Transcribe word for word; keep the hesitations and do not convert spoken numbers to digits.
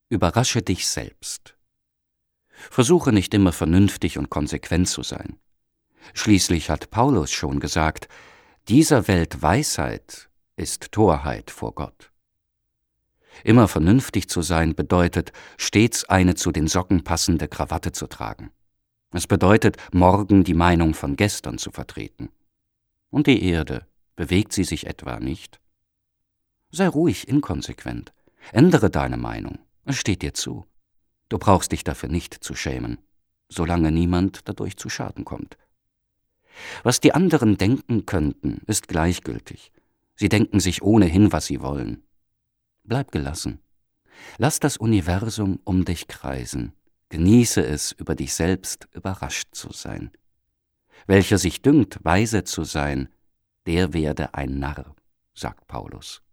Überrasche dich selbst. Versuche nicht immer vernünftig und konsequent zu sein. Schließlich hat Paulus schon gesagt, dieser Welt Weisheit ist Torheit vor Gott. Immer vernünftig zu sein bedeutet, stets eine zu den Socken passende Krawatte zu tragen. Es bedeutet, morgen die Meinung von gestern zu vertreten. Und die Erde, bewegt sie sich etwa nicht? Sei ruhig inkonsequent. Ändere deine Meinung. Es steht dir zu. Du brauchst dich dafür nicht zu schämen, solange niemand dadurch zu Schaden kommt. Was die anderen denken könnten, ist gleichgültig. Sie denken sich ohnehin, was sie wollen. Bleib gelassen. Lass das Universum um dich kreisen. Genieße es, über dich selbst überrascht zu sein. Welcher sich dünkt, weise zu sein, der werde ein Narr, sagt Paulus.